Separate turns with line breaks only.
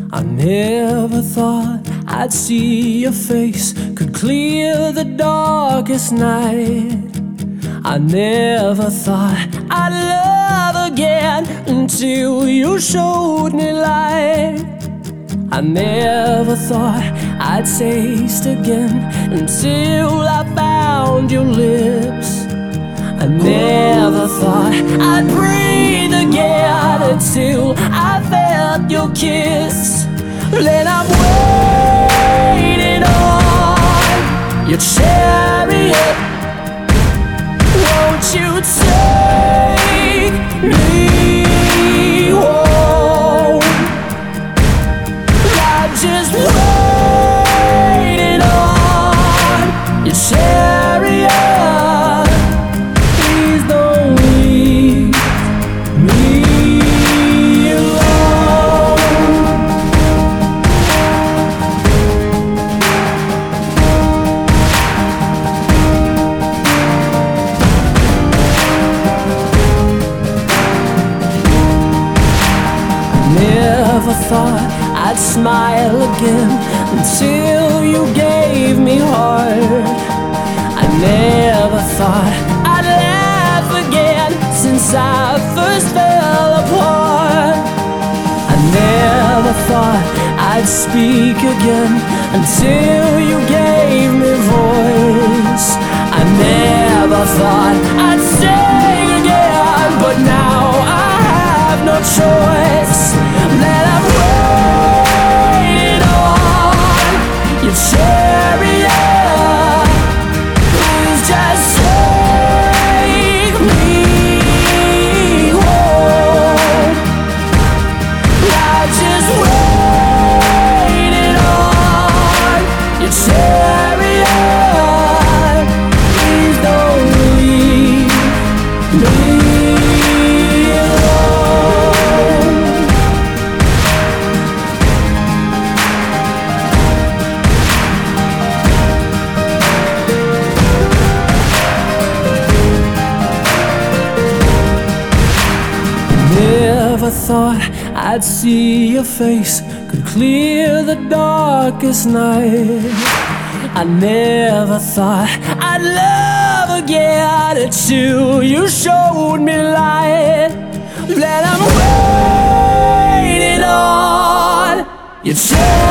I never thought I'd see your face, could clear the darkest night. I never thought I'd love again until you showed me light. I never thought I'd taste again until I found your lips. I never thought I'd breathe again until I felt your kiss. Then I'm waiting on your chariot. Won't you take me home? I'm just waiting on your chariot. Please don't leave me alone. Never thought I'd smile again until you gave me heart. I never thought I'd laugh again since I first fell apart. I never thought I'd speak again until you gave me voice. I never thought I'd sing again, but now I have no choice. That I'm waiting on your chariot. Please just take me home. I'm just waiting on your chariot. Please don't leave me alone. Never thought I'd see your face, could clear the darkest night. I never thought I'd love again until you showed me light. That I'm waiting on your chance.